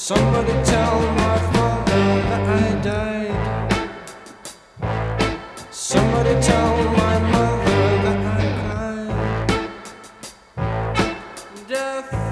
Somebody tell my father that I died. Somebody tell my mother that I cried. Death